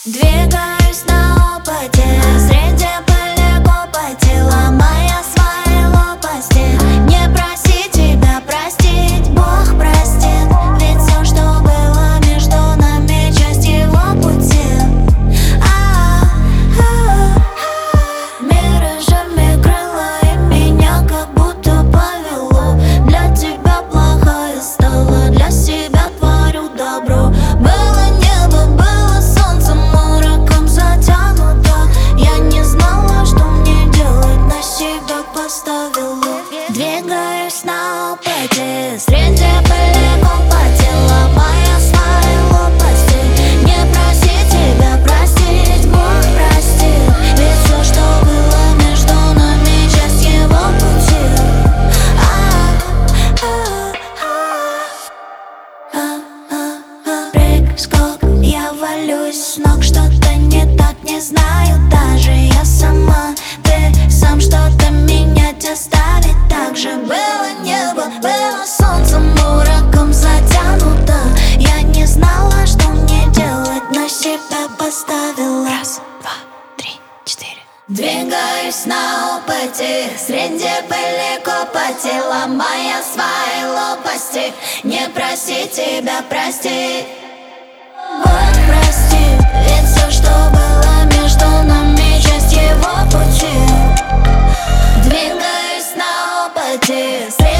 Двигаюсь на опыте, среди пыли копоти, ломая свои лопасти. Не проси тебя простить, Бог простит. Ведь все, что было между нами, часть его пути. Миражами крыла и меня как будто повело. Для тебя плохая стала, для себя творю добро. Было небо, было солнце, мороком затянуто. Я не знала, что мне делать, на себя поставила. Двигаюсь на опыте, среди пыли копоти, ломая свои лопасти. Не проси тебя простить, Бог простит. Ведь все, что было между нами, часть его пути. Прыг-скок, я валюсь с ног, что-то не так, не знаю даже я сама. Ты сам что-то менять оставить. Так же было небо, было солнце, мороком затянуто. Я не знала, что мне делать, на себя поставила. Раз, два, три, четыре. Двигаюсь на опыте, среди пыли копоти, ломая свои лопасти. Не проси тебя простить, Бог простит. Ведь все, что было между нами, часть его пути. Двигаюсь на опыте.